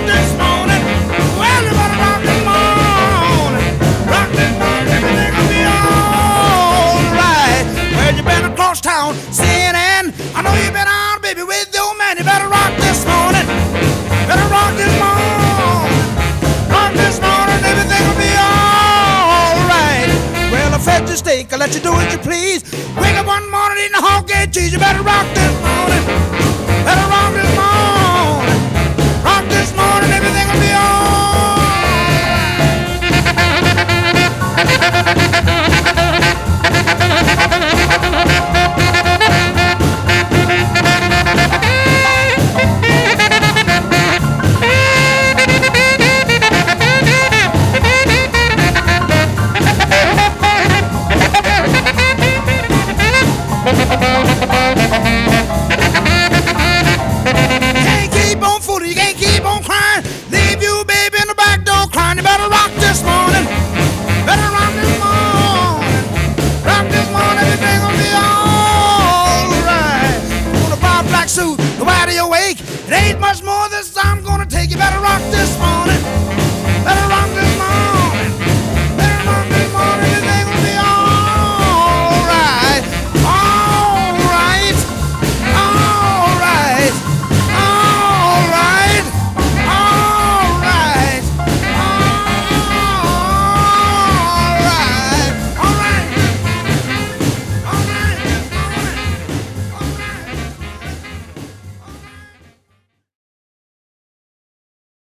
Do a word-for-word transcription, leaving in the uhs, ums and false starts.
this morning. Well, you better rock this morning. Rock this morning, everything will be alright. Well, you been across town, C N N. I know you been out, baby, with your man. You better rock this morning. Better rock this morning. Rock this morning, everything will be alright. Well, I fed your steak, I let you do as you please. Wake up one morning, eating a hog and cheese. You better rock this morning. Better rock this morning. Rock this morning, everything will be suit, the wider you wake. It ain't much more this I'm gonna take. You better rock this morning.